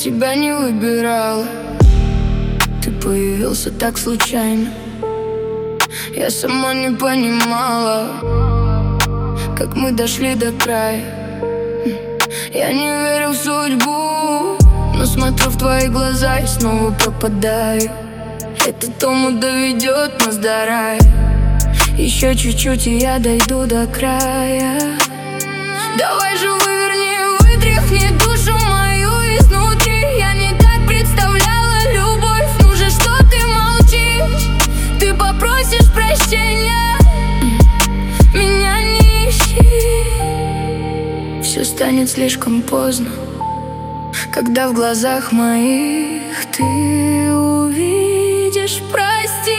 тебя не выбирала. Ты появился так случайно. Я сама не понимала, как мы дошли до края. Я не верю в судьбу, но смотрю в твои глаза и снова пропадаю. Этот омут доведет нас до рая. Еще чуть-чуть и я дойду до края. Давай же выверни, вытряхни душу мою изнутри. Я не так представляла любовь. Ну же, что ты молчишь? Ты попросишь прощения, меня не ищи. Все станет слишком поздно, когда в глазах моих ты увидишь, прости.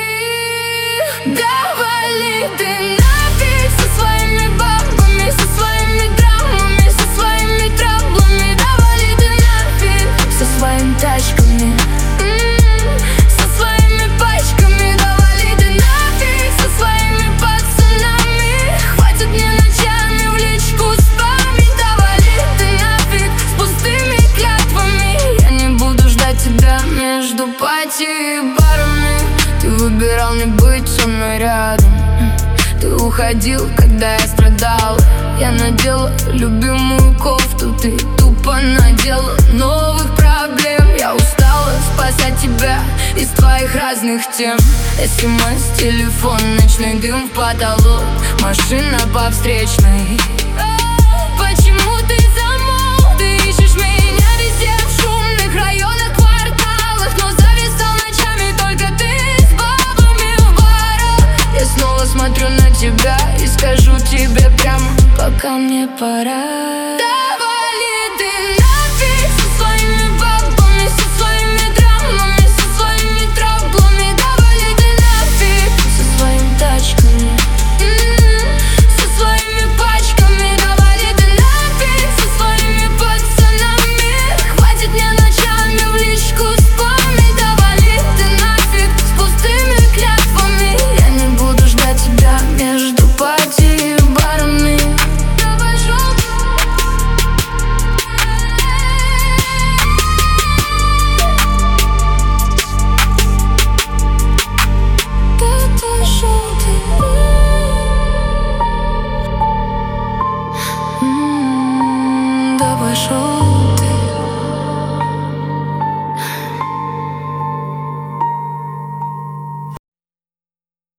Да вали ты нафиг со своими бабами, со своими драмами, со своими траблами. Да вали ты нафиг со своими тачками, со своими пачками. Да вали ты нафиг со своими пацанами. Хватит мне ночами в личку спамить. Да вали ты нафиг с пустыми клятвами. Я не буду ждать тебя между пати и барами. Ты выбирал не быть со мной рядом. Ты уходил, когда я страдал. Я надела любимую кофту, ты тупо надела новых проблем. Я устала спасать тебя из твоих разных тем. СМС, телефон, ночной дым в потолок, машина по встречной. Почему ты замолк? Ты ищешь меня везде, в шумных районах, кварталах, но зависал ночами только ты с бабами в барах. Я снова смотрю на тебя и скажу тебе прямо: пока мне пора.